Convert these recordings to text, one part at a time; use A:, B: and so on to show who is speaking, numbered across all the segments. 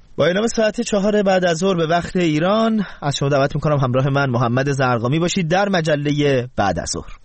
A: با اعلام ساعت 4 بعد از ظهر به وقت ایران از شما دعوت میکنم همراه من محمد زرقامی باشید در مجله بعد از ظهر.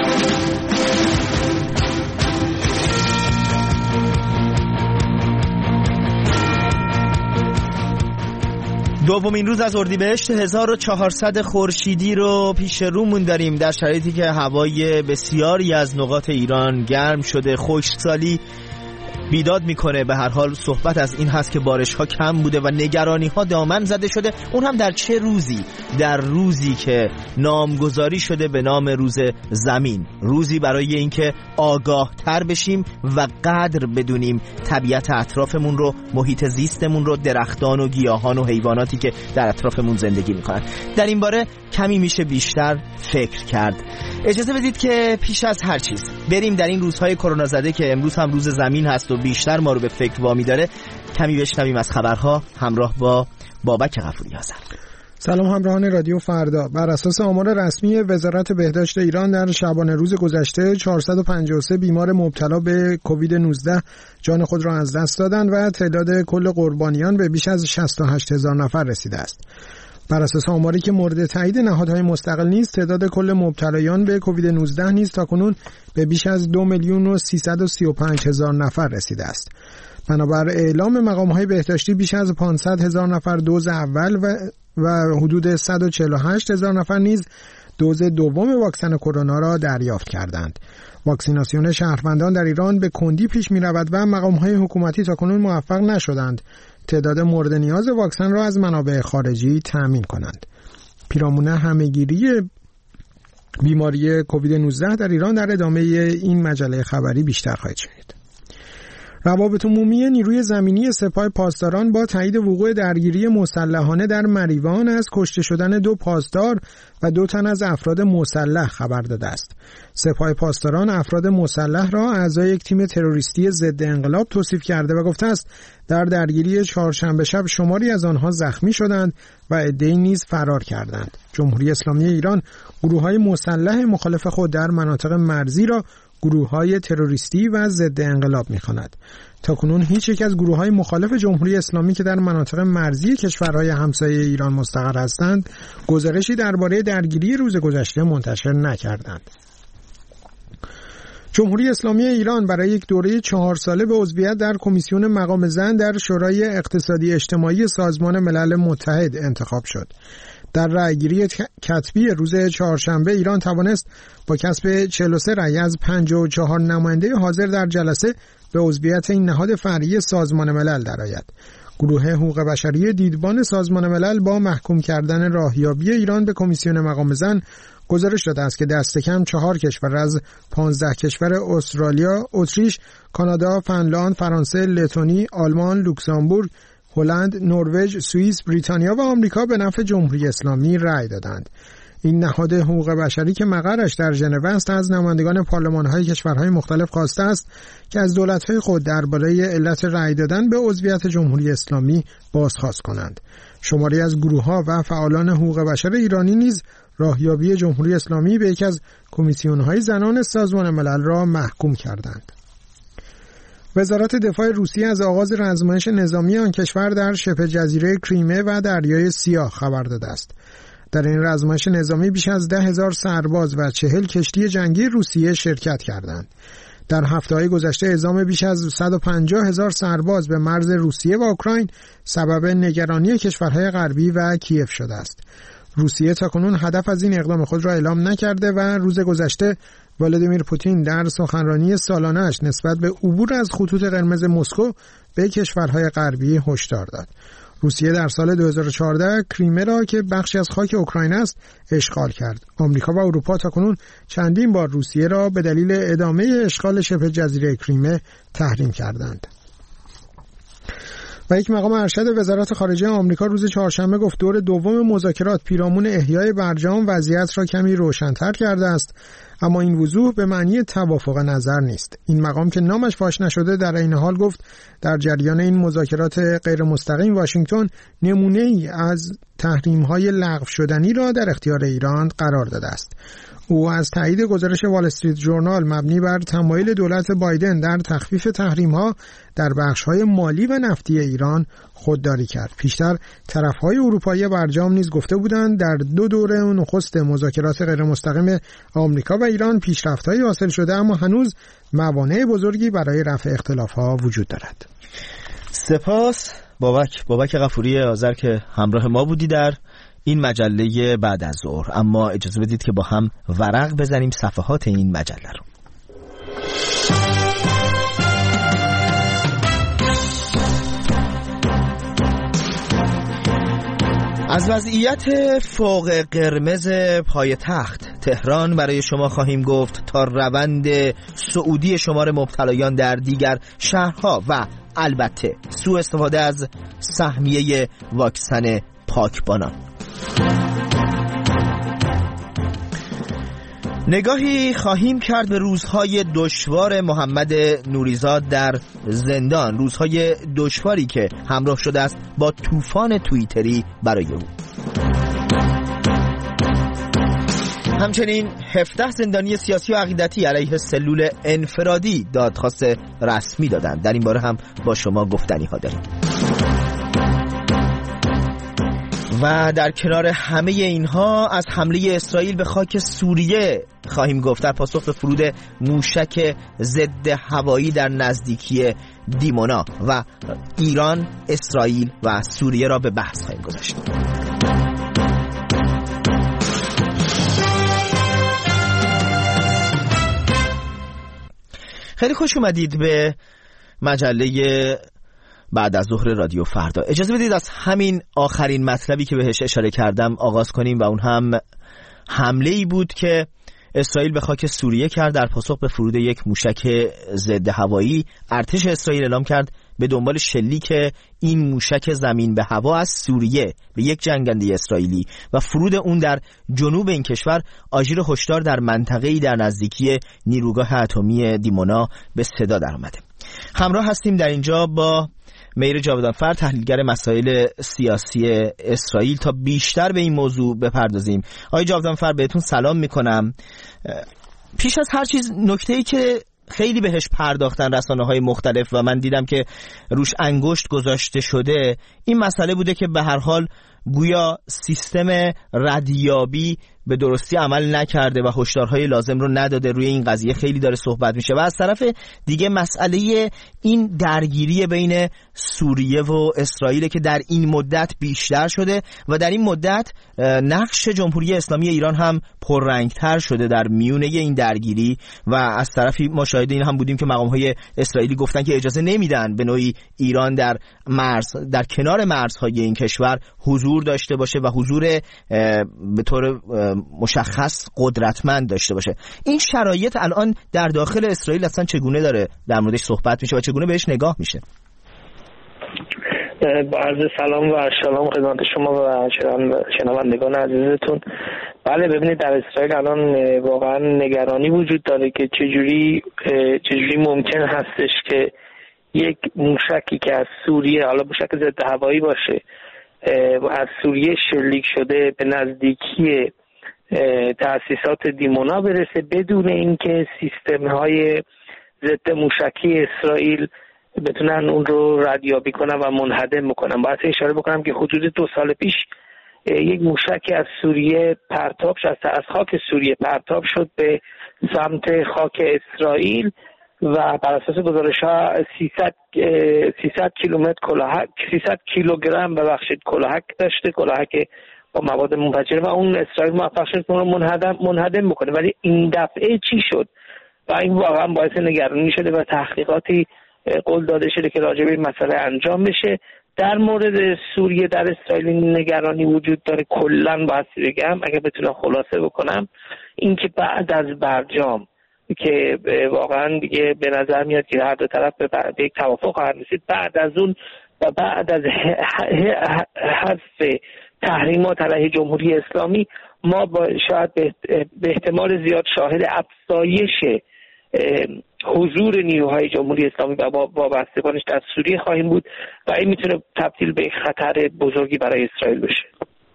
A: دومین روز از اردیبهشت 1400 خورشیدی رو پیش رومون داریم در شرایطی که هوای بسیاری از نقاط ایران گرم شده، خشکسالی بیداد میکنه. به هر حال صحبت از این هست که بارش ها کم بوده و نگرانی ها دامن زده شده، اون هم در چه روزی؟ در روزی که نامگذاری شده به نام روز زمین، روزی برای اینکه آگاه تر بشیم و قدر بدونیم طبیعت اطرافمون رو، محیط زیستمون رو، درختان و گیاهان و حیواناتی که در اطرافمون زندگی میکنن. در این باره کمی میشه بیشتر فکر کرد. اجازه بدید که پیش از هر چیز بریم در این روزهای کرونا زده که امروز هم روز زمین هست و بیشتر ما رو به فکر وامی داره، کمی بشنویم از خبرها همراه با بابک غفوری آذر.
B: سلام همراهان رادیو فردا. بر اساس آمار رسمی وزارت بهداشت ایران در شبانه روز گذشته 453 بیمار مبتلا به کووید 19 جان خود را از دست دادند و تعداد کل قربانیان به بیش از 68,000 نفر رسیده است. بر اساس آماری که مورد تایید نهادهای مستقل نیست، تعداد کل مبتلایان به کووید 19 نیز تاکنون به بیش از 2,335,000 نفر رسیده است. بنابر اعلام مقام‌های بهداشتی بیش از 500,000 نفر دوز اول و حدود 148,000 نفر نیز دوز دوم واکسن کرونا را دریافت کردند. واکسیناسیون شهروندان در ایران به کندی پیش می‌رود و مقام‌های حکومتی تاکنون موفق نشدند تعداد مورد نیاز واکسن را از منابع خارجی تأمین کنند. پیرامون همه‌گیری بیماری کووید 19 در ایران در ادامه این مجله خبری بیشتر خواهید شنید. روابط عمومی نیروی زمینی سپاه پاسداران با تایید وقوع درگیری مسلحانه در مریوان از کشته شدن 2 پاسدار و 2 تن از افراد مسلح خبر داده است. سپاه پاسداران افراد مسلح را اعضای یک تیم تروریستی ضد انقلاب توصیف کرده و گفته است در درگیری چهارشنبه شب شماری از آنها زخمی شدند و عده‌ای نیز فرار کردند. جمهوری اسلامی ایران گروه‌های مسلح مخالف خود در مناطق مرزی را گروه‌های تروریستی و ضد انقلاب می‌خواند. تاکنون هیچ یک از گروه‌های مخالف جمهوری اسلامی که در مناطق مرزی کشورهای همسایه ایران مستقر هستند، گزارشی درباره درگیری روز گذشته منتشر نکردند. جمهوری اسلامی ایران برای یک دوره 4 ساله به عضویت در کمیسیون مقام زن در شورای اقتصادی اجتماعی سازمان ملل متحد انتخاب شد. در رأیگیری کتبی روز چهارشنبه ایران توانست با کسب 43 رأی از 54 نماینده حاضر در جلسه به عضویت این نهاد فرعی سازمان ملل درآید. گروه حقوق بشری دیدبان سازمان ملل با محکوم کردن راهیابی ایران به کمیسیون مقام زن گزارش داده است که دست کم 4 کشور از 15 کشور استرالیا، اتریش، کانادا، فنلاند، فرانسه، لتونی، آلمان، لوکزامبورگ، هلند، نروژ، سوئیس، بریتانیا و آمریکا به نفع جمهوری اسلامی رأی دادند. این نهاد حقوق بشری که مقرش در ژنو است از نمایندگان پارلمان‌های کشورهای مختلف خواسته است که از دولت‌های خود درباره علت رأی دادن به عضویت جمهوری اسلامی بازخواست کنند. شماری از گروه‌ها و فعالان حقوق بشر ایرانی نیز راهیابی جمهوری اسلامی به یکی از کمیسیون‌های زنان سازمان ملل را محکوم کردند. وزارت دفاع روسیه از آغاز رزمایش نظامی آن کشور در شبه جزیره کریمه و دریای سیاه خبر داده است. در این رزمایش نظامی بیش از 10,000 سرباز و 40 کشتی جنگی روسیه شرکت کردند. در هفته‌های گذشته اعزام بیش از 150,000 سرباز به مرز روسیه و اوکراین سبب نگرانی کشورهای غربی و کیف شده است. روسیه تاکنون هدف از این اقدام خود را اعلام نکرده و روز گذشته ولادیمیر پوتین در سخنرانی سالانه‌اش نسبت به عبور از خطوط قرمز مسکو به کشورهای غربی هشدار داد. روسیه در سال 2014 کریمه را که بخشی از خاک اوکراین است اشغال کرد. آمریکا و اروپا تاکنون چندین بار روسیه را به دلیل ادامه اشغال شبه جزیره کریمه تحریم کردند. و یک مقام ارشد وزارت خارجه آمریکا روز چهارشنبه گفت دور دوم مذاکرات پیرامون احیای برجام وضعیت را کمی روشن‌تر کرده است، اما این وضوح به معنی توافق نظر نیست. این مقام که نامش فاش نشده در این حال گفت در جریان این مذاکرات غیر مستقیم واشنگتن نمونه‌ای از تحریم‌های لغو شدنی را در اختیار ایران قرار داده است. او از تایید گزارش وال استریت ژورنال مبنی بر تمایل دولت بایدن در تخفیف تحریم‌ها در بخش‌های مالی و نفتی ایران خودداری کرد. پیشتر طرف‌های اروپایی برجام نیز گفته بودند در 2 دوره نخست مذاکرات غیرمستقیم آمریکا و ایران پیشرفت‌هایی حاصل شده، اما هنوز موانع بزرگی برای رفع اختلاف‌ها وجود دارد.
A: سپاس بابک غفوری آذر که همراه ما بودی در این مجله بعد از ظهر. اما اجازه بدید که با هم ورق بزنیم صفحات این مجله رو. از وضعیت فوق قرمز پایتخت تهران برای شما خواهیم گفت تا روند صعودی شمار مبتلایان در دیگر شهرها و البته سوء استفاده از سهمیه واکسن پاکبانان. نگاهی خواهیم کرد به روزهای دشوار محمد نوریزاد در زندان، روزهای دشواری که همراه شده است با طوفان توییتری برای او. همچنین 17 زندانی سیاسی و عقیدتی علیه سلول انفرادی دادخواست رسمی دادند. در این باره هم با شما گفتنی ها داریم. و در کنار همه اینها از حمله اسرائیل به خاک سوریه خواهیم گفت در پاسخ به فرود موشک ضد هوایی در نزدیکی دیمونا و ایران، اسرائیل و سوریه را به بحث خواهیم گذاشت. خیلی خوش اومدید به مجله بعد از ظهر رادیو فردا. اجازه بدید از همین آخرین مطلبی که بهش اشاره کردم آغاز کنیم و اون هم حمله‌ای بود که اسرائیل به خاک سوریه کرد در پاسخ به فرود یک موشک ضد هوایی. ارتش اسرائیل اعلام کرد به دنبال شلیک این موشک زمین به هوا از سوریه به یک جنگنده اسرائیلی و فرود اون در جنوب این کشور آژیر هشدار در منطقه‌ای در نزدیکی نیروگاه اتمی دیمونا به صدا در آمده. همراه هستیم در اینجا با مهر جاودانفر، تحلیلگر مسائل سیاسی اسرائیل، تا بیشتر به این موضوع بپردازیم. آقای جاودانفر بهتون سلام میکنم. پیش از هر چیز نکته‌ای که خیلی بهش پرداختن رسانه‌های مختلف و من دیدم که روش انگشت گذاشته شده، این مسئله بوده که به هر حال گویا سیستم ردیابی به درستی عمل نکرده و هشدارهای لازم رو نداده. روی این قضیه خیلی داره صحبت میشه و از طرف دیگه مسئله این درگیری بین سوریه و اسرائیل که در این مدت بیشتر شده و در این مدت نقش جمهوری اسلامی ایران هم پررنگتر شده در میونه این درگیری و از طرفی ما شاهد این هم بودیم که مقامهای اسرائیلی گفتن که اجازه نمیدن به نوعی ایران در کنار مرزهای این کشور حضور داشته باشه و حضور به طور مشخص قدرتمند داشته باشه. این شرایط الان در داخل اسرائیل اصلا چگونه داره در موردش صحبت میشه و چگونه بهش نگاه میشه؟
C: با عرض سلام و شلام خدمت شما و شنوندگان عزیزتون. بله، ببینید در اسرائیل الان واقعا نگرانی وجود داره که چجوری ممکن هستش که یک موشکی که از سوریه، حالا موشک ضد هوایی باشه، از سوریه شلیک شده به نزدیکی تأسیسات دیمونا برسه بدون اینکه سیستم‌های ضد موشکی اسرائیل بتونن اون رو ردیابی کنن و منهدم بکنن. باید اشاره بکنم که حدود 2 سال پیش یک موشکی از سوریه پرتاب شد، از خاک سوریه پرتاب شد به سمت خاک اسرائیل و بر اساس گزارش‌ها 300 کیلوگرم کلاهک داشته، کلاهک با مواد منفجره و اون اسرائیل موفق شد اون رو منهدم بکنه. ولی این دفعه چی شد و این واقعا باعث نگرانی شده و تحقیقاتی قول داده شده که راجع به این مسئله انجام بشه. در مورد سوریه در اسرائیل نگرانی وجود داره. کلا باید بگم اگه بتونم خلاصه بکنم اینکه بعد از برجام که واقعا دیگه به نظر میاد که هر دو طرف به یک توافق خواهند رسید، بعد از اون و بعد از حذف تحریمات علیه جمهوری اسلامی ما شاید به احتمال زیاد شاهد افزایش حضور نیروهای جمهوری اسلامی و وابستگانش در سوریه خواهیم بود و این میتونه تبدیل به خطر بزرگی برای اسرائیل بشه.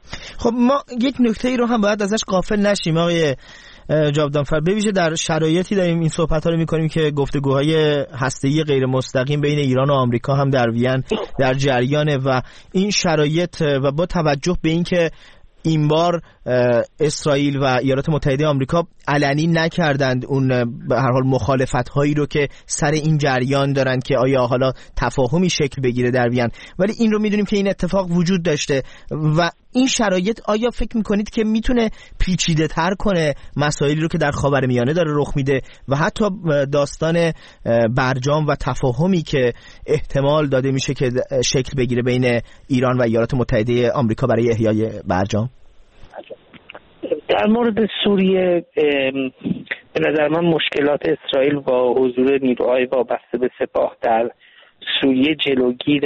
A: خب ما یک نکته ای رو هم باید ازش غافل نشیم آقای جاودانفر، به ویژه در شرایطی داریم این صحبت‌ها رو می‌کنیم که گفتگوهای هسته‌ای غیر مستقیم بین ایران و آمریکا هم در وین در جریانه و این شرایط و با توجه به اینکه این بار اسرائیل و ایالات متحده آمریکا علنی نکردند اون به هر حال مخالفت‌هایی رو که سر این جریان دارند که آیا حالا تفاهمی شکل بگیره در وین، ولی این رو میدونیم که این اتفاق وجود داشته و این شرایط آیا فکر میکنید که میتونه پیچیده تر کنه مسائلی رو که در خاورمیانه داره رخ میده و حتی داستان برجام و تفاهمی که احتمال داده میشه که شکل بگیره بین ایران و ایالات متحده آمریکا برای احیای برجام؟
C: در مورد سوریه به نظر من مشکلات اسرائیل با حضور نیروهای وابسته به سپاه در سوریه جلوگیر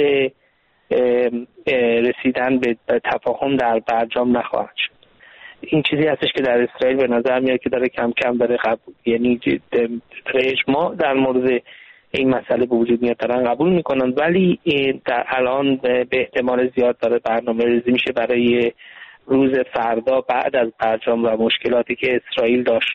C: رسیدن به تفاهم در برجام نخواهد شد. این چیزی هستش که در اسرائیل به نظر میاد که داره کم کم داره قبول، یعنی اجماع در مورد این مسئله به وجود میاد، دارن قبول میکنن، ولی در الان به احتمال زیاد داره برنامه ریزی میشه برای روز فردا بعد از برجام و مشکلاتی که اسرائیل داشت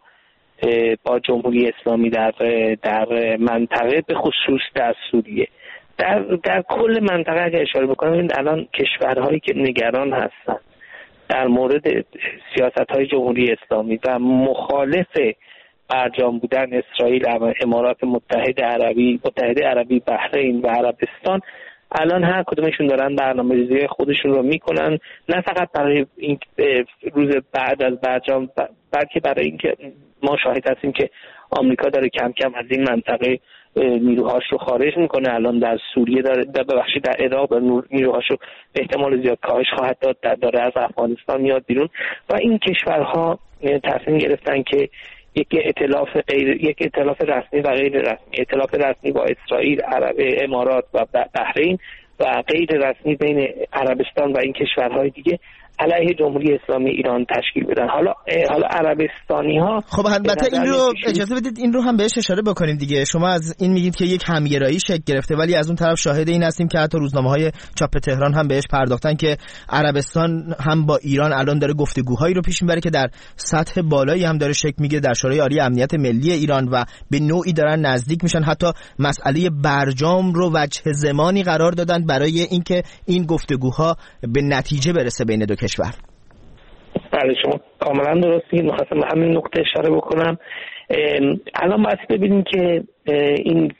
C: با جمهوری اسلامی در منطقه، به خصوص در سوریه. در کل منطقه اگر اشاره بکنم، الان کشورهایی که نگران هستن در مورد سیاست‌های جمهوری اسلامی و مخالف برجام بودن اسرائیل، امارات متحده عربی، بحرین و عربستان، الان هر کدومشون دارن برنامه‌ریزی خودشون رو میکنن، نه فقط برای این روز بعد از برجام، بلکه برای اینکه ما شاهد هستیم که آمریکا داره کم کم از این منطقه نیروهاش رو خارج میکنه. الان در سوریه در عراق نیروهاش رو به احتمال زیاد کاهش خواهد داد، داره از افغانستان میاد بیرون و این کشورها تصمیم گرفتن که یک ائتلاف رسمی و غیر رسمی، ائتلاف رسمی با اسرائیل، امارات و بحرین و غیر رسمی بین عربستان و این کشورهای دیگه علیه جمهوری اسلامی ایران تشکیل بدن. حالا عربستانی ها،
A: خب البته این رو اجازه بدید این رو هم بهش اشاره بکنیم دیگه. شما از این میگید که یک همگرایی شکل گرفته، ولی از اون طرف شاهد این هستیم که حتی روزنامه‌های چاپ تهران هم بهش پرداختن که عربستان هم با ایران الان داره گفتگوهایی رو پیش میبره که در سطح بالایی هم داره شکل میگیره در شورای عالی امنیت ملی ایران و به نوعی دارن نزدیک میشن. حتی مسئله برجام رو وجه زمانی قرار دادن برای اینکه این گفتگوها به نتیجه برسه بین دو کشور.
C: بله شما کاملا درستید. می‌خواستم به همین نقطه اشاره بکنم. الان باید ببینیم که این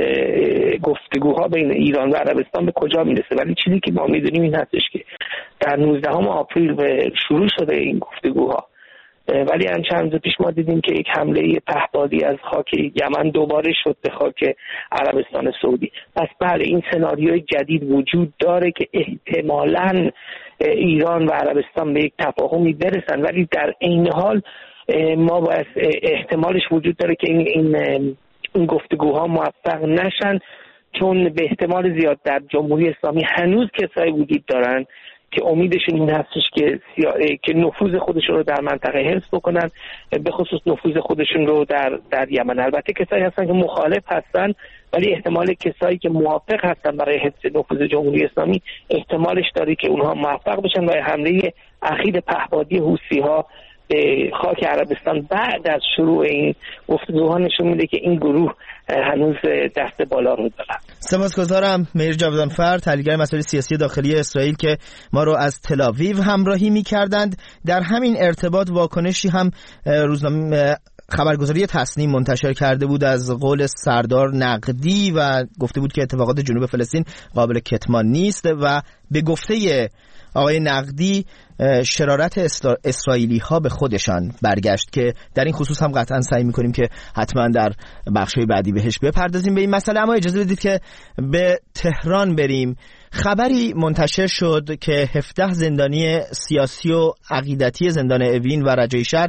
C: گفتگوها بین ایران و عربستان به کجا میرسه، ولی چیزی که ما میدونیم این هستش که در 19 آپریل شروع شده این گفتگوها، ولی چند روز پیش ما دیدیم که یک حمله پهپادی از خاک یمن دوباره شد به خاک عربستان سعودی. پس بله این سناریوی جدید وجود داره که احتمالاً ایران و عربستان به یک تفاهمی برسن، ولی در عین حال ما باید احتمالش وجود داره که این گفتگوها موفق نشن، چون به احتمال زیاد در جمهوری اسلامی هنوز کسایی وجود دارن که امیدشون این هستش که نفوذ خودشون رو در منطقه حفظ بکنن، به خصوص نفوذ خودشون رو در یمن. البته کسایی هستن که مخالف هستن، ولی احتمال کسایی که موافق هستن برای حفظ نفوذ جمهوری اسلامی احتمالش داره که اونها موفق بشن و حمله اخیر پهپادی حوثی‌ها به خاک عربستان بعد از شروع این گفتگوها نشون میده که این گروه هنوز دست بالا رو دارن.
A: سپاسگزارم مهر جاودانفر، تحلیلگر مسائل سیاسی داخلی اسرائیل که ما رو از تل‌آویو همراهی می‌کردند. در همین ارتباط واکنشی هم روزنامه خبرگزاری تصنیم منتشر کرده بود از قول سردار نقدی و گفته بود که اتفاقات جنوب فلسطین قابل کتمان نیست و به گفته آقای نقدی شرارت اسرائیلی ها به خودشان برگشت که در این خصوص هم قطعا سعی میکنیم که حتما در بخشای بعدی بهش بپردازیم به این مسئله. اما اجازه بدید که به تهران بریم. خبری منتشر شد که 17 زندانی سیاسی و عقیدتی زندان اوین و رجای شهر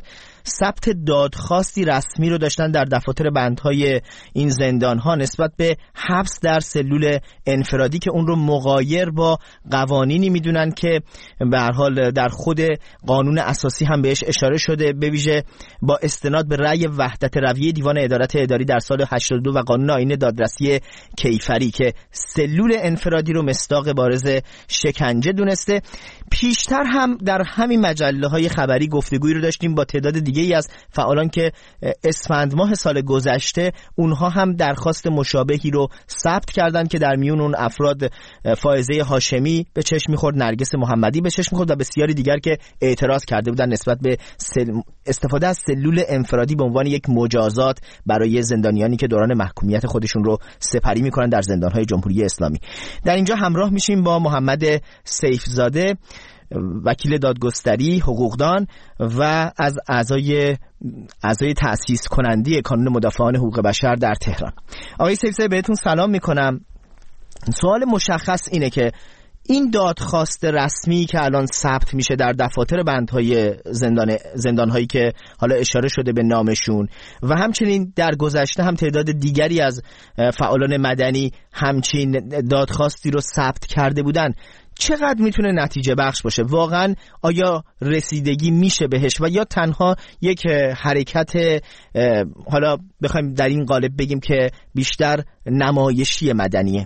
A: ثبت دادخواستی رسمی رو داشتن در دفاتر بندهای این زندانها نسبت به حبس در سلول انفرادی که اون رو مغایر با قوانینی میدونن که به هر حال در خود قانون اساسی هم بهش اشاره شده، به ویژه با استناد به رأی وحدت رویه دیوان ادارت اداری در سال 82 و قانون آیین دادرسی کیفری که سلول انفرادی رو مصداق بارز شکنجه دونسته. پیشتر هم در همین مجله‌های خبری گفتگویی رو داشتیم با تعداد دیگه‌ای از فعالان که اسفند ماه سال گذشته اونها هم درخواست مشابهی رو ثبت کردن که در میون اون افراد فائزه هاشمی به چشم می‌خورد، نرگس محمدی به چشم می‌خورد و بسیاری دیگر که اعتراض کرده بودن نسبت به استفاده از سلول انفرادی به عنوان یک مجازات برای زندانیانی که دوران محکومیت خودشون رو سپری می‌کنن در زندان‌های جمهوری اسلامی. در اینجا همراه میشیم با محمد سیفزاده، وکیل دادگستری، حقوقدان و از اعضای تأسیس کننده کانون مدافعان حقوق بشر در تهران. آقای سیفزاده بهتون سلام میکنم. سوال مشخص اینه که این دادخواست رسمی که الان ثبت میشه در دفاتر بندهای زندانهایی که حالا اشاره شده به نامشون و همچنین در گذشته هم تعداد دیگری از فعالان مدنی همچین دادخواستی رو ثبت کرده بودن، چقدر میتونه نتیجه بخش باشه؟ واقعا آیا رسیدگی میشه بهش و یا تنها یک حرکت حالا بخوایم در این قالب بگیم که بیشتر نمایشی مدنیه؟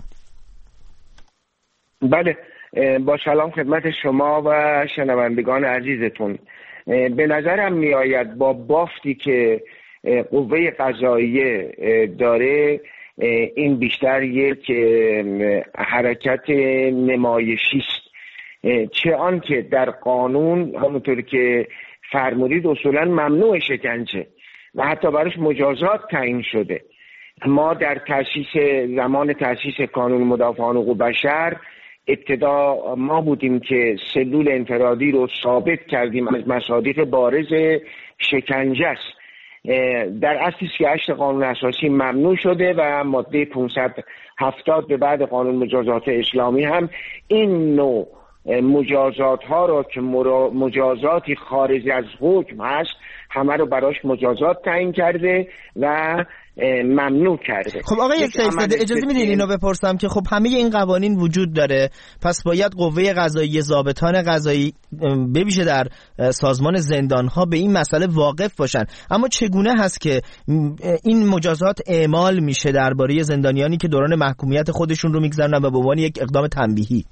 D: بله، با سلام خدمت شما و شنوندگان عزیزتون. به نظرم میآید با بافتی که قوه قضاییه داره این بیشتر یک حرکت نمایشی است، چه آن که در قانون همونطور که فرمودید اصولا ممنوع شکنجه و حتی براش مجازات تعیین شده. ما در زمان تأسیس کانون مدافعان حقوق بشر ابتدا ما بودیم که سلول انفرادی رو ثابت کردیم از مصادیق بارز شکنجه است. در اصل 38 قانون اساسی ممنوع شده و ماده 570 به بعد قانون مجازات اسلامی هم این نوع مجازات ها رو که مجازاتی خارج از حکم هست همه رو براش مجازات تعیین کرده و ممنوع کرده.
A: خب آقای سیفزاده اجازه میدین اینو بپرسم که خب همه این قوانین وجود داره، پس باید قوه قضاییه، ضابطان قضایی به ویژه در سازمان زندان‌ها به این مسئله واقف باشن، اما چگونه هست که این مجازات اعمال میشه درباره زندانیانی که دوران محکومیت خودشون رو میگذرونن و به عنوان یک اقدام تنبیهی؟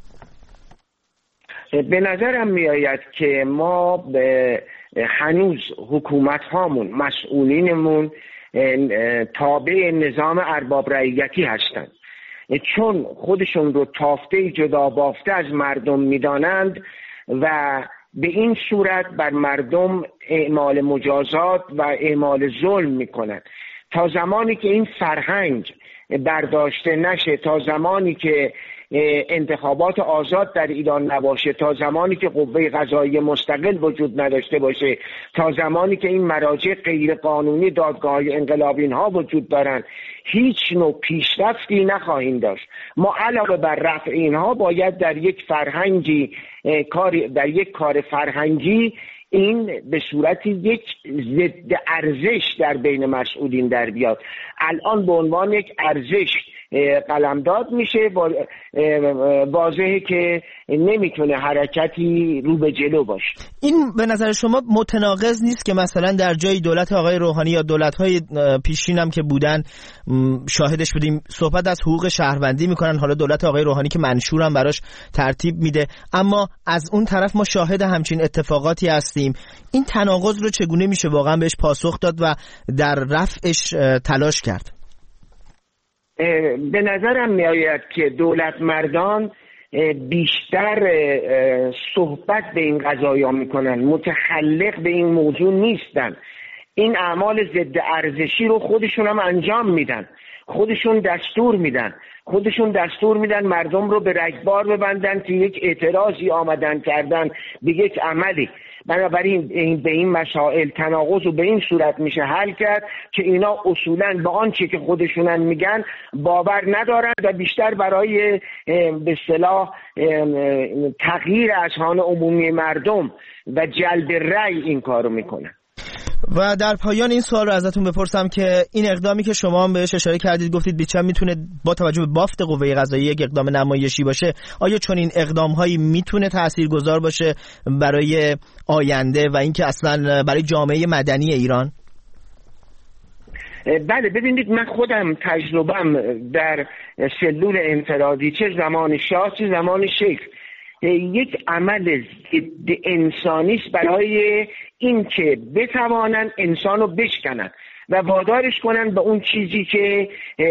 D: به نظرم میآید که ما هنوز حکومت هامون، مسئولینمون تابع نظام ارباب رعیتی هستند، چون خودشون رو تافته جدا بافته از مردم میدانند و به این صورت بر مردم اعمال مجازات و اعمال ظلم میکنند. تا زمانی که این فرهنگ برداشته نشه، تا زمانی که انتخابات آزاد در ایران نباشه، تا زمانی که قوه قضاییه مستقل وجود نداشته باشه، تا زمانی که این مراجع غیر قانونی دادگاه‌های انقلابیون ها وجود دارن، هیچ نوع پیشرفتی نخواهیم داشت. ما علاوه بر رفع اینها باید در یک کار فرهنگی این به صورت یک ضد ارزش در بین مسئولین در بیاد. الان به عنوان یک ارزش قلمداد میشه، واضحه که نمیتونه حرکتی رو به جلو باشه.
A: این به نظر شما متناقض نیست که مثلا در جای دولت آقای روحانی یا دولت‌های پیشین هم که بودن شاهدش بودیم صحبت از حقوق شهروندی میکنن، حالا دولت آقای روحانی که منشور هم براش ترتیب میده، اما از اون طرف ما شاهد همچین اتفاقاتی هستیم. این تناقض رو چگونه میشه واقعا بهش پاسخ داد و در رفعش تلاش کرد؟
D: به نظرم میآید که دولت مردان بیشتر صحبت به این قضایا میکنن، متخلق به این موضوع نیستن. این اعمال ضد ارزشی رو خودشون هم انجام میدن، خودشون دستور میدن مردم رو به رگبار ببندن که یک اعتراضی آمدن کردن به یک عملی. بنابراین به این مسائل تناقض رو به این صورت میشه حل کرد که اینا اصولاً به آنچه که خودشونن میگن باور ندارن و بیشتر برای به اصطلاح تغییر اذهان عمومی مردم و جلب رأی این کارو میکنن.
A: و در پایان این سوال رو ازتون بپرسم که این اقدامی که شما هم بهش اشاره کردید، گفتید بیچم میتونه با توجه به بافت قوه قضاییه یک اقدام نمایشی باشه، آیا چون این اقدام هایی میتونه تاثیرگذار باشه برای آینده و اینکه اصلا برای جامعه مدنی ایران؟
D: بله، ببینید من خودم تجربم در سلول انفرادی، چه زمان شاه چه زمان شیخ، یک عمل ضد انسانی است برای اینکه بتوانند انسان رو بشکنن و وادارش کنن به اون چیزی که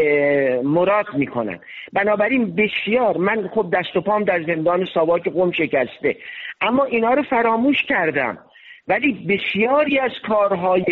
D: مراد میکنن. بنابراین بسیار، من خب دست و پام در زندان ساواک قم شکسته، اما اینا رو فراموش کردم، ولی بسیاری از کارهای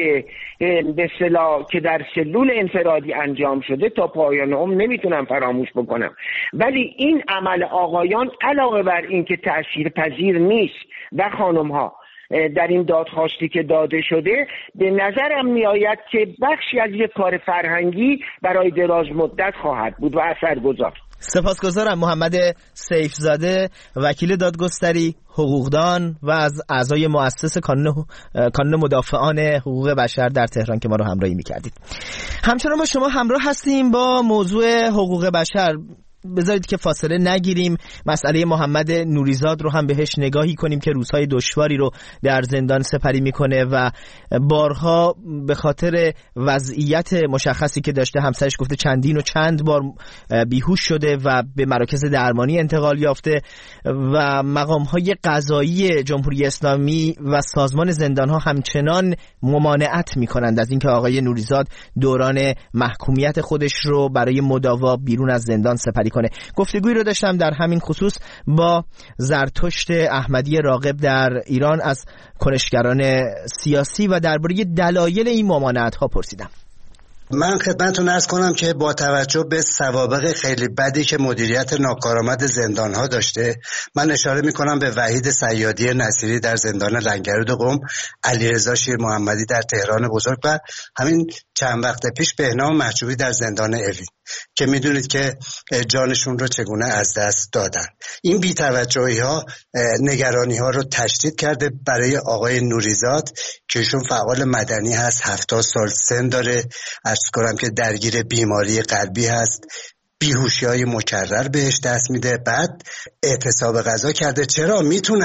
D: به اصطلاح که در سلول انفرادی انجام شده تا پایان عمر نمیتونم فراموش بکنم. ولی این عمل آقایان علاوه بر این که تأثیر پذیر نیست و خانم ها در این دادخواستی که داده شده، به نظرم میآید که بخشی از یک کار فرهنگی برای دراز مدت خواهد بود و اثرگذار.
A: سپاسگزارم. محمد سیفزاده، وکیل دادگستری، حقوقدان و از اعضای مؤسس کانون مدافعان حقوق بشر در تهران که ما رو همراهی می‌کردید. همچنان با شما همراه هستیم با موضوع حقوق بشر. بذارید که فاصله نگیریم، مسئله محمد نوریزاد رو هم بهش نگاهی کنیم که روزهای دشواری رو در زندان سپری میکنه و بارها به خاطر وضعیت مشخصی که داشته، همسرش گفته چندین و چند بار بیهوش شده و به مراکز درمانی انتقال یافته و مقامهای قضایی جمهوری اسلامی و سازمان زندانها همچنان ممانعت میکنند از اینکه آقای نوریزاد دوران محکومیت خودش رو برای مداوا بیرون از زندان سپری کنه. گفتگویی رو داشتم در همین خصوص با زرتشت احمدی راغب در ایران از کنشگران سیاسی و درباره دلایل این ممانعت‌ها پرسیدم.
E: من خدمتتون عرض کنم که با توجه به سوابق خیلی بدی که مدیریت ناکارآمد زندان‌ها داشته، من اشاره می‌کنم به وحید صیادی نصیری در زندان لنگرود قم، علیرضا شیر محمدی در تهران بزرگ و همین چند وقت پیش بهنام محجوبی در زندان اوین که میدونید که جانشون رو چگونه از دست دادن. این بی‌توجهی‌ها نگرانی‌ها رو تشدید کرده برای آقای نوریزاد که ایشون فعال مدنی هست، 70 سال سن داره، عرض کنم که درگیر بیماری قلبی هست، بیهوشی‌های مکرر بهش دست میده، بعد اعتصاب غذا کرده. چرا؟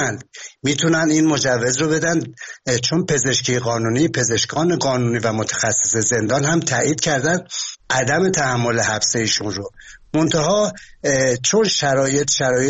E: میتونن این مجوز رو بدن چون پزشکی قانونی، پزشکان قانونی و متخصص زندان هم تایید کردن عدم تحمل حبس ایشون رو. منتها چون شرایط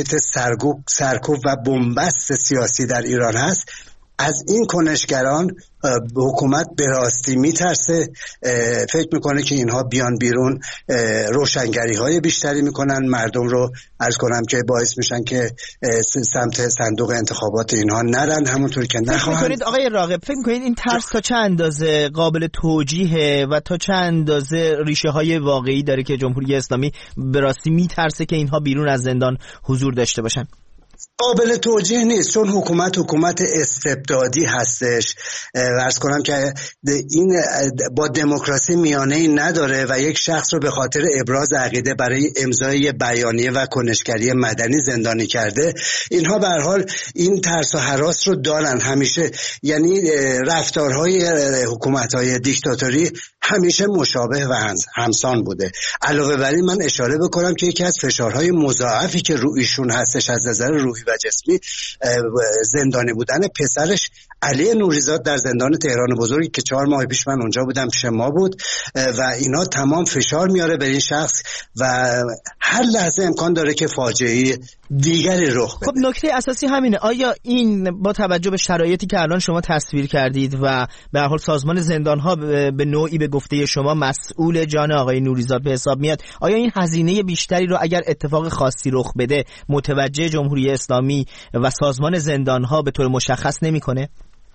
E: سرکوب و بنبست سیاسی در ایران هست، از این کنشگران حکومت به راستی میترسه، فکر میکنه که اینها بیان بیرون روشنگری های بیشتری میکنن، مردم رو عرض کنم که باعث میشن که سمت صندوق انتخابات اینها نرن، همونطور که نخواهند.
A: فکر میکنید آقای راغب، فکر میکنید این ترس تا چه اندازه قابل توجیهه و تا چه اندازه ریشه های واقعی داره که جمهوری اسلامی به راستی میترسه که اینها بیرون از زندان حضور داشته باشن؟
E: قابل توجیه نیست، چون حکومت استبدادی هستش. عرض کنم که این با دموکراسی میانه‌ای نداره و یک شخص رو به خاطر ابراز عقیده برای امضای بیانیه و کنشگری مدنی زندانی کرده. اینها به هر حال این ترس و هراس رو دارن همیشه، یعنی رفتارهای حکومت‌های دیکتاتوری همیشه مشابه و همسان بوده. علاوه بر این من اشاره بکنم که یکی از فشارهای مضاعفی که رویشون هستش از نظر روحی و جسمی، زندانی بودن پسرش علی نوریزاد در زندان تهران بزرگی که 4 ماه پیش من اونجا بودم، پیش ما بود و اینا تمام فشار میاره به این شخص و هر لحظه امکان داره که فاجعه دیگری رخ بده.
A: خب نکته اساسی همینه، آیا این با توجه به شرایطی که الان شما تصویر کردید و به هر حال سازمان زندان‌ها به نوعی به گفته شما مسئول جان آقای نوریزاد به حساب میاد، آیا این هزینه بیشتری رو اگر اتفاق خاصی رخ بده متوجه جمهوری اسلامی و سازمان زندان‌ها به طور مشخص نمی‌کنه؟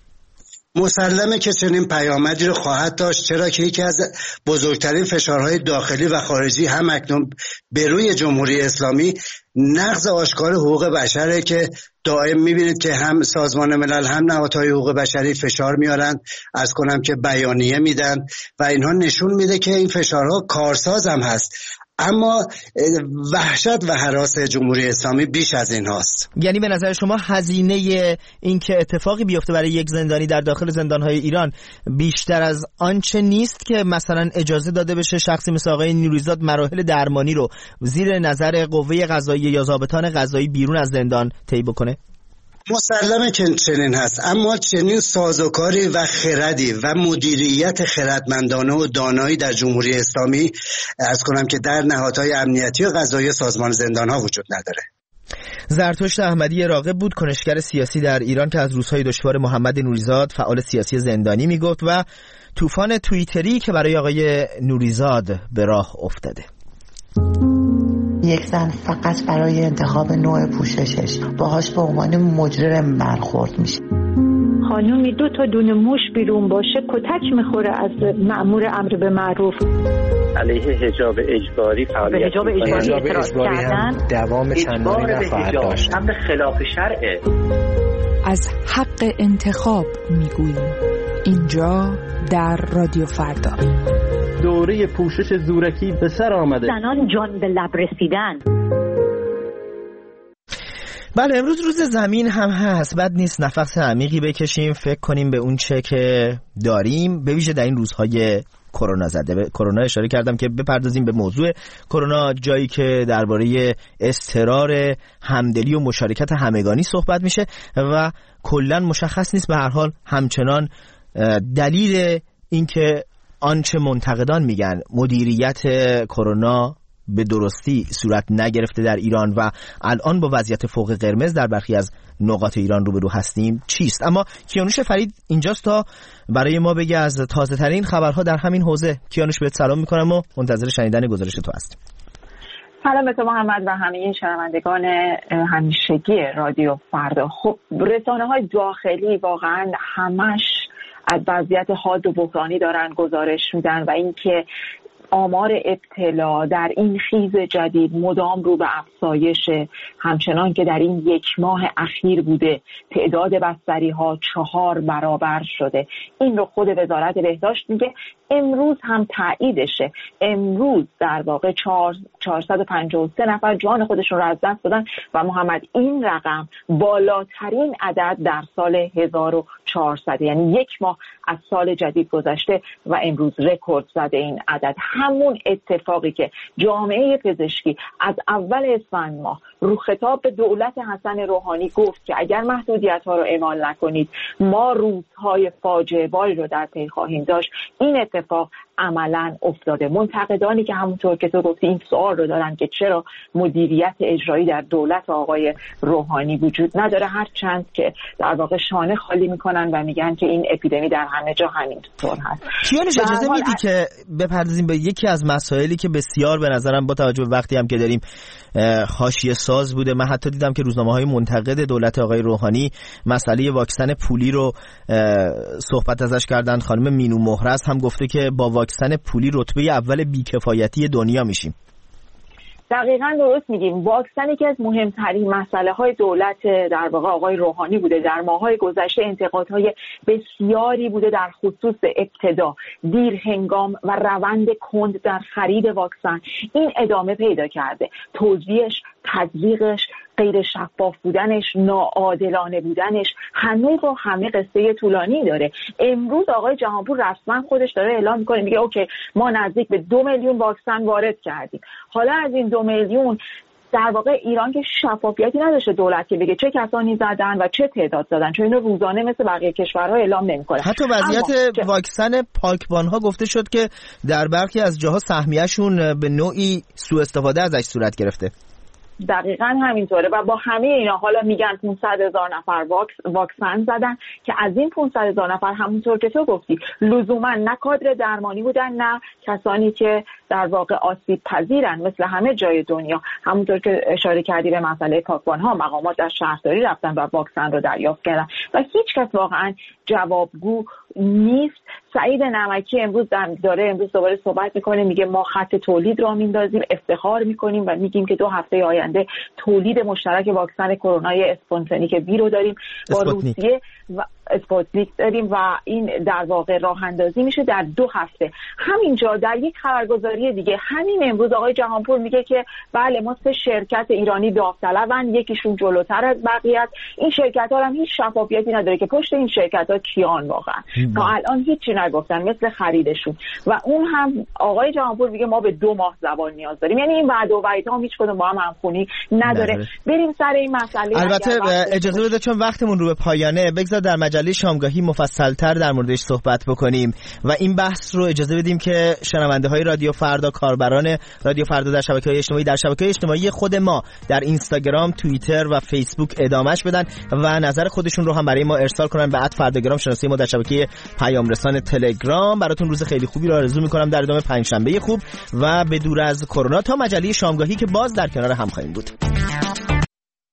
E: مسلمه که چنین پیامدی رو خواهد داشت، چرا که یکی از بزرگترین فشارهای داخلی و خارجی هم اکنون به روی جمهوری اسلامی نقض آشکار حقوق بشره که دائم میبینید که هم سازمان ملل هم نهادهای حقوق بشری فشار میارن، عرض کنم که بیانیه میدن و اینها نشون میده که این فشارها کارساز هم هست. اما وحشت و هراس جمهوری اسلامی بیش از این هاست.
A: یعنی به نظر شما هزینه این که اتفاقی بیفته برای یک زندانی در داخل زندانهای ایران بیشتر از آنچه نیست که مثلا اجازه داده بشه شخصی مثل آقای نوریزاد مراحل درمانی رو زیر نظر قوه قضاییه یا ضابطان قضایی بیرون از زندان طی بکنه؟
E: مسلمه که چنین هست، اما چنین سازوکاری و خردی و مدیریت خردمندانه و دانایی در جمهوری اسلامی عرض کنم که در نهادهای امنیتی و قضایی سازمان زندانها وجود نداره.
A: زرتشت احمدی راغب بود، کنشگر سیاسی در ایران که از روزهای دشوار محمد نوریزاد فعال سیاسی زندانی میگفت و طوفان توییتری که برای آقای نوریزاد به راه افتاده.
F: یک زن فقط برای انتخاب نوع پوششش باهاش به عنوان مجرم برخورد میشه.
G: خانومی 2 تا دونه موش بیرون باشه کتک میخوره از مأمور امر به معروف.
H: علیه حجاب اجباری فعالیت
G: حجاب اجباری
I: هم دوام چندانی نخواهد داشت.
H: امر خلاف شرعه.
J: از حق انتخاب میگوییم اینجا در رادیو فردا.
K: دوره پوشش زورکی به سر آمده.
G: زنان جان به لب رسیدن.
A: بله، امروز روز زمین هم هست. بد نیست نفس عمیقی بکشیم، فکر کنیم به اون چه که داریم، به ویژه در این روزهای کرونا زده. به کرونا اشاره کردم که بپردازیم به موضوع کرونا، جایی که درباره اضطرار همدلی و مشارکت همگانی صحبت میشه و کلا مشخص نیست به هر حال همچنان دلیل اینکه آنچه منتقدان میگن مدیریت کرونا به درستی صورت نگرفته در ایران و الان با وضعیت فوق قرمز در برخی از نقاط ایران روبرو هستیم چیست. اما کیانوش فرید اینجاست تا برای ما بگه از تازه ترین خبرها در همین حوزه. کیانوش بهت سلام میکنم و منتظر شنیدن گزارش تو هستیم.
L: سلام به تو محمد و همه شنوندگان همیشگی رادیو فردا. خب رسانه‌های داخلی واقعا همش از وضعیت حاد و بحرانی دارن گزارش میدن و اینکه آمار ابتلا در این خیز جدید مدام رو به افزایش، همچنان که در این 1 ماه اخیر بوده تعداد بستری ها 4 برابر شده. این رو خود وزارت بهداشت میگه. امروز هم تاییدشه. امروز در واقع 453 نفر جان خودشون رو از دست دادن و محمد این رقم بالاترین عدد در سال 1400، یعنی 1 ماه از سال جدید گذشته و امروز رکورد زده این عدد. همون اتفاقی که جامعه پزشکی از اول اسفند ماه رو خطاب به دولت حسن روحانی گفت که اگر محدودیت‌ها رو اعمال نکنید ما روزهای فاجعه باری رو در پی خواهیم داشت، این اتفاق عملاً افتاده. منتقدانی که همونطور که تو گفتی این سوال رو دارن که چرا مدیریت اجرایی در دولت آقای روحانی وجود نداره، هرچند که در واقع شانه خالی میکنن و میگن که این اپیدمی در همه جا همینطور هست.
A: کیانوش اجازه میدی که بپردازیم به یکی از مسائلی که بسیار به نظرم با توجه به وقتی هم که داریم حاشیه ساز بوده. من حتی دیدم که روزنامه‌های منتقد دولت آقای روحانی مسئله واکسن پولی رو صحبت ازش کردن. خانم مینو مهرز هم گفته که با واکسن پولی رتبه اول بیکفایتی دنیا میشیم.
L: دقیقاً درست میگیم. واکسن یکی از مهمترین مسئله های دولت در واقع آقای روحانی بوده. در ماه‌های گذشته انتقادهای بسیاری بوده در خصوص ابتدا، دیر هنگام و روند کند در خرید واکسن. این ادامه پیدا کرده. توزیعش، تزریقش، غیر شفاف بودنش، ناعادلانه بودنش همه قصه طولانی داره. امروز آقای جهانپور رسما خودش داره اعلام میکنه، میگه اوکی ما نزدیک به 2 میلیون واکسن وارد کردیم. حالا از این 2 میلیون در واقع ایران که شفافیتی نداشته دولت که بگه چه کسانی زدن و چه تعداد زدن، چون اینو روزانه مثل بقیه کشورها اعلام نمیکنه.
A: حتی وضعیت واکسن پاکبان‌ها گفته شد که در برخی از جاها سهمیه‌شون به نوعی سوء استفاده ازش صورت گرفته.
L: دقیقاً همینطوره و با همه اینا حالا میگن 500,000 نفر واکسن زدن که از این 500,000 نفر همونطور که تو گفتی لزوما نه کادر درمانی بودن نه کسانی که در واقع آسیب پذیرن مثل همه جای دنیا. همونطور که اشاره کردی به مسئله پاکبان‌ها، مقامات در شهرداری رفتن و واکسن رو دریافت کردن و هیچ کس واقعاً جوابگو نیست سعید نمکی امروز دوباره صحبت میکنه، میگه ما خط تولید را میندازیم، افتخار میکنیم و میگیم که 2 هفته آینده تولید مشترک واکسن کرونا اسپوتنیک بی رو داریم با روسیه و اسپوتنیک داریم و این در واقع راه اندازی میشه در 2 هفته. همینجا در یک خبرگزاری دیگه همین امروز آقای جهانپور میگه که بله ما 3 شرکت ایرانی داوطلبن، یکیشون جلوتر از بقیه است. این شرکت ها هم هیچ شفافیتی نداره که پشت این شرکت ها کیان واقعا تا الان هیچی نگفتن مثل خریدشون. و اون هم آقای جهانپور میگه ما به 2 ماه زبان نیاز داریم. یعنی این وعده و وعیدها هیچ کدوم با هم همخونی نداره. بریم سر این مسئله.
A: البته اجازه بده چون وقتمون رو به پایانه، بگذار در مجله شامگاهی مفصل‌تر در موردش صحبت بکنیم و این بحث رو اجازه بدیم که شنونده‌های رادیو فردا، کاربران رادیو فردا در شبکه‌های اجتماعی، در شبکه‌های اجتماعی خود ما در اینستاگرام، توییتر و فیسبوک ادامهش بدن و نظر خودشون رو هم برای ما ارسال کنن به @فرداگرام شناسی ما در شبکه پیام رسان تلگرام. براتون روز خیلی خوبی رو آرزو می‌کنم در ادامه پنجشنبه خوب و به دور از کرونا تا مجله شامگاهی که باز در کنار هم خواهیم بود.